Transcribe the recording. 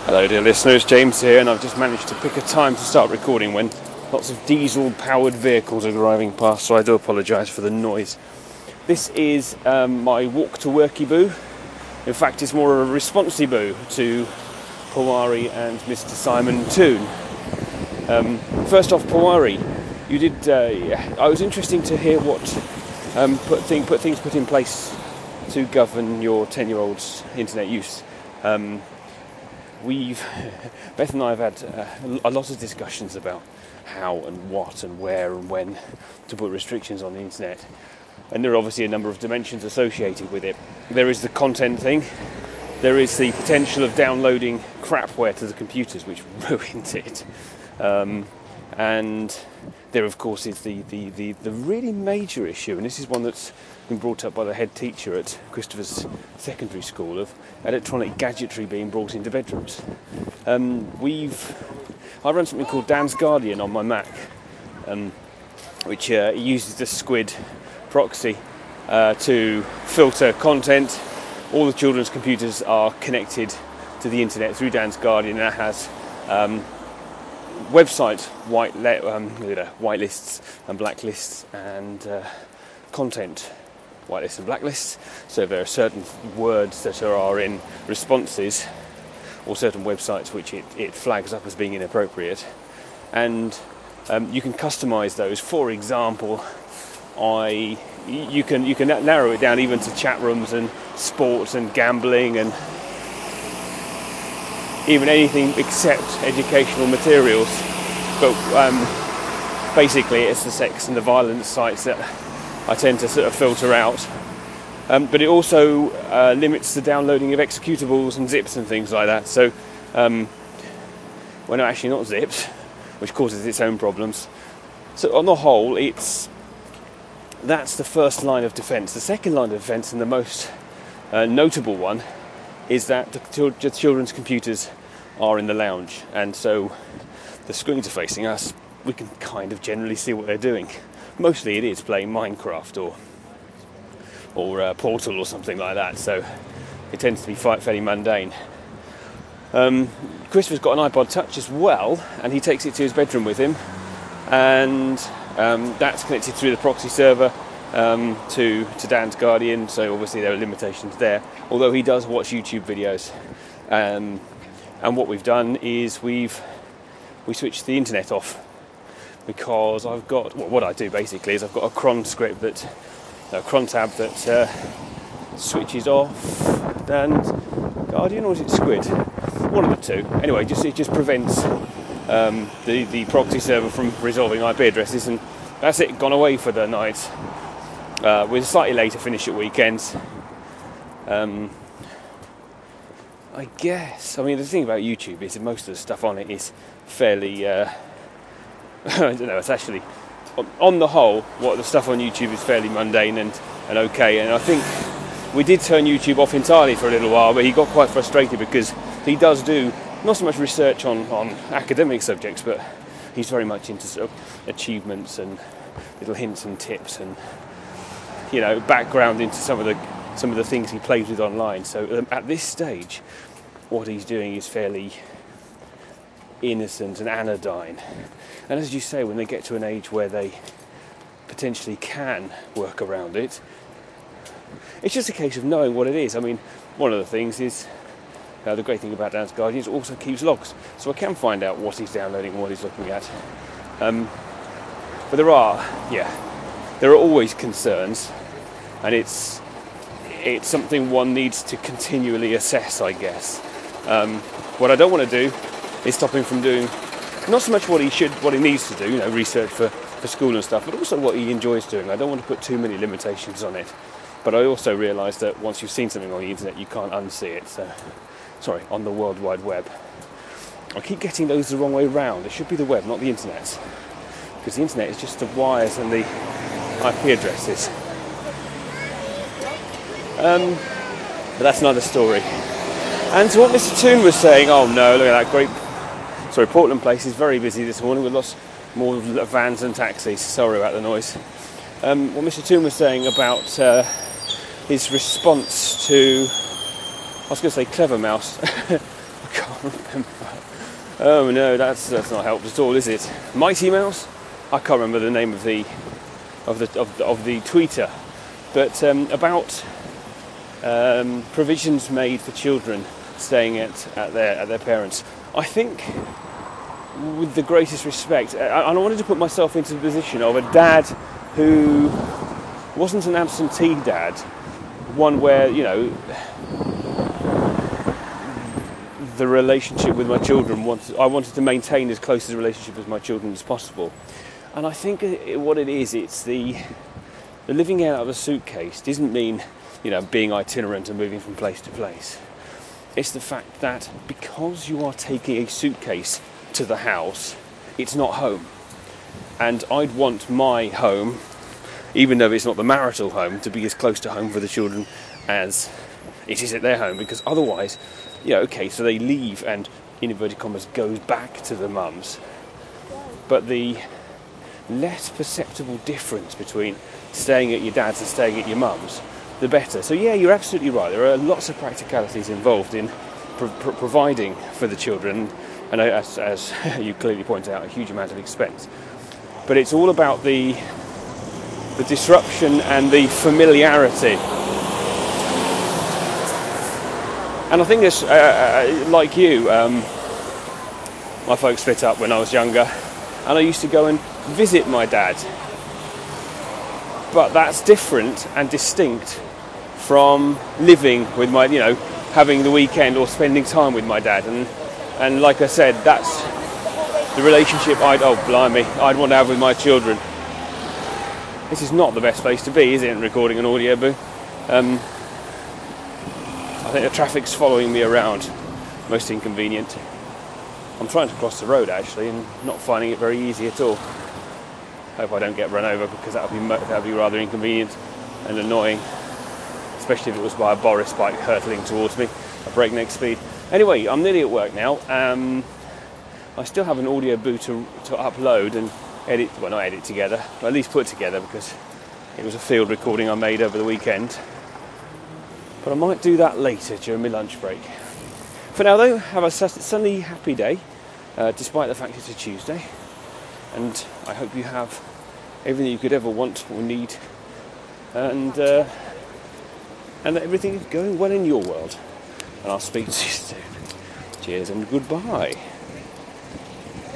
Hello dear listeners, James here, and I've just managed to pick a time to start recording when lots of diesel powered vehicles are driving past, so I do apologise for the noise. This is my walk to worky boo. In fact, it's more a responsi boo to Pawari and Mr. Simon Toon. First off, Pawari, you did. I was interesting to hear what put in place to govern your 10-year-old's internet use. Beth and I have had a lot of discussions about how and what and where and when to put restrictions on the internet, and there are obviously a number of dimensions associated with it. There is the content thing, there is the potential of downloading crapware to the computers which ruins it, and there of course is the really major issue, and this is one that's been brought up by the head teacher at Christopher's secondary school, of electronic gadgetry being brought into bedrooms. I run something called Dan's Guardian on my Mac, which uses the Squid proxy to filter content. All the children's computers are connected to the internet through Dan's Guardian, and that has website whitelists and blacklists, and content whitelists and blacklists. So there are certain words that are in responses, or certain websites which it flags up as being inappropriate, and you can customize those. For example, you can narrow it down even to chat rooms and sports and gambling and even anything except educational materials. But basically it's the sex and the violence sites that I tend to sort of filter out. But it also limits the downloading of executables and zips and things like that. So, well, no, actually not zips, which causes its own problems. So on the whole, that's the first line of defence. The second line of defence, and the most notable one, is that the children's computers are in the lounge, and so the screens are facing us. We can kind of generally see what they're doing. Mostly it is playing Minecraft or Portal or something like that, so it tends to be fairly mundane. Christopher's got an iPod Touch as well, and he takes it to his bedroom with him, and that's connected through the proxy server to Dan's Guardian, so obviously there are limitations there, although he does watch YouTube videos. And what we've done is we switched the internet off, because what I do basically is I've got a cron tab that switches off Dan's Guardian, or is it Squid? One of the two. Anyway, it just prevents the proxy server from resolving IP addresses, and that's it, gone away for the night. With a slightly later finish at weekends. I guess. I mean, the thing about YouTube is that most of the stuff on it is fairly. I don't know. It's actually, on the whole, what the stuff on YouTube is fairly mundane and okay. And I think we did turn YouTube off entirely for a little while, but he got quite frustrated because he does do not so much research on academic subjects, but he's very much into sort of achievements and little hints and tips and, you know, background into some of the things he plays with online. So at this stage, what he's doing is fairly innocent and anodyne. And as you say, when they get to an age where they potentially can work around it, it's just a case of knowing what it is. I mean, one of the things is, the great thing about Dan's Guardian is it also keeps logs, so I can find out what he's downloading and what he's looking at. But there are always concerns, and it's something one needs to continually assess, I guess. What I don't want to do is stop him from doing not so much what he needs to do, research for school and stuff, but also what he enjoys doing. I don't want to put too many limitations on it. But I also realise that once you've seen something on the internet, you can't unsee it. On the World Wide Web. I keep getting those the wrong way round. It should be the web, not the internet. Because the internet is just the wires and the IP addresses. But that's another story. And to what Mr. Toon was saying, oh no, look at that Portland Place is very busy this morning with lots more vans and taxis. Sorry about the noise. What Mr. Toon was saying about his response to, I was going to say Clever Mouse. remember. Oh no, that's not helped at all, is it? Mighty Mouse? I can't remember the name of the tweeter, but about provisions made for children staying at their parents'. I think, with the greatest respect, I wanted to put myself into the position of a dad who wasn't an absentee dad, one where, you know, the relationship with my children, I wanted to maintain as close a relationship with my children as possible. And I think what it is, it's the living out of a suitcase doesn't mean, you know, being itinerant and moving from place to place. It's the fact that because you are taking a suitcase to the house, it's not home. And I'd want my home, even though it's not the marital home, to be as close to home for the children as it is at their home, because otherwise, you know, okay, so they leave and, in inverted commas, goes back to the mums. But the less perceptible difference between staying at your dad's and staying at your mum's, the better. So yeah, you're absolutely right. There are lots of practicalities involved in providing for the children, and as you clearly point out, a huge amount of expense. But it's all about the disruption and the familiarity. And I think this, like you, my folks split up when I was younger, and I used to go and visit my dad. But that's different and distinct from living with my, you know, having the weekend or spending time with my dad. And like I said, that's the relationship I'd want to have with my children. This is not the best place to be, is it, recording an audio book? I think the traffic's following me around. Most inconvenient. I'm trying to cross the road actually and not finding it very easy at all. Hope I don't get run over, because that would be rather inconvenient and annoying, especially if it was by a Boris bike hurtling towards me at breakneck speed. Anyway, I'm nearly at work now. I still have an audio boot to upload and edit, well, not edit together, but at least put together, because it was a field recording I made over the weekend. But I might do that later during my lunch break. For now though, have a sunny, happy day, despite the fact it's a Tuesday. And I hope you have everything you could ever want or need, and that everything is going well in your world. And I'll speak to you soon. Cheers and goodbye.